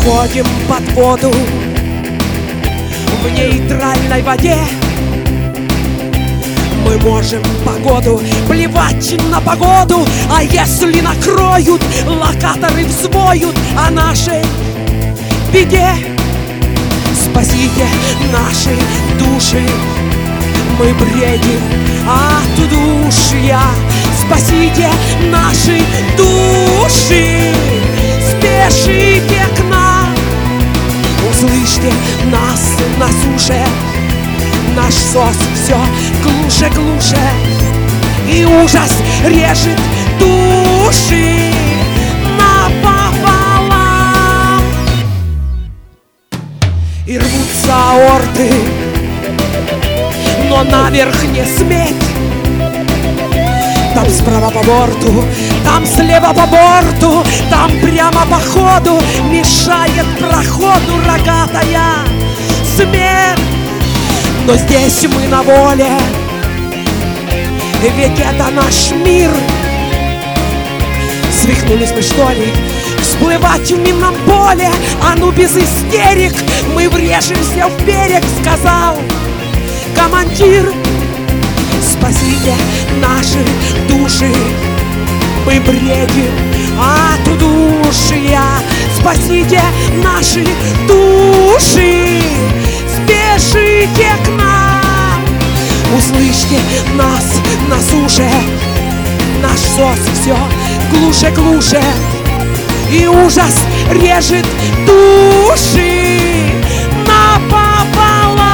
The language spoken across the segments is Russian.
уходим под воду в нейтральной воде. Мы можем погоду, плевать на погоду, а если накроют, локаторы взвоют о нашей беде. Спасите наши души, мы бредим от удушья. Спасите наши души, спешите к нам. Услышьте нас на суше, наш сос все глуше, глуше, и ужас режет души напополам. И рвутся аорты, но наверх не сметь. Там справа по борту, там слева по борту, там прямо по ходу мешает проходу рогатая смерть. Но здесь мы на воле, ведь это наш мир. Свихнулись мы, что ли, всплывать в минном поле? А ну без истерик, мы врежемся в берег, сказал командир. Спасите наши души, мы бредим от удушья. Спасите наши души, спешите к нам. Услышьте нас на суше, наш сос все глуше, глуше, и ужас режет души напополам.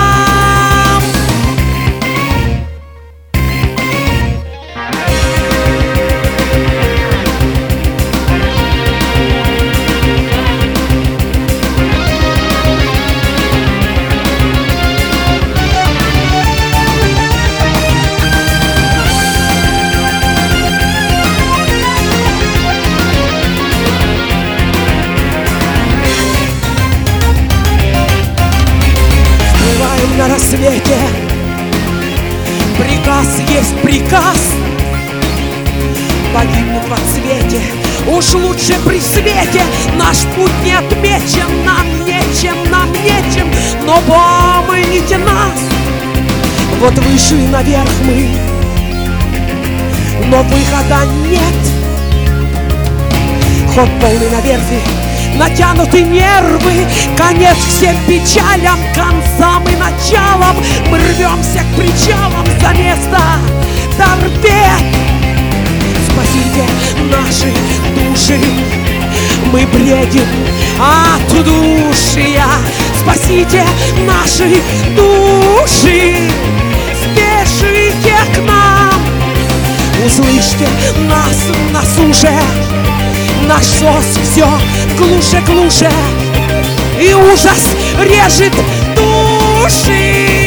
На рассвете приказ есть приказ, погибнуть во цвете, уж лучше при свете. Наш путь не отмечен, нам нечем, но помните нас. Вот вышли наверх мы, но выхода нет. Ход полный на верфи, натянуты нервы, конец всем печалям, концам и началам. Мы рвемся к причалам за место торпед. Спасите наши души, мы бредим от удушья. Спасите наши души, спешите к нам. Услышьте нас на суше, наш сос все глуше, глуше, и ужас режет души.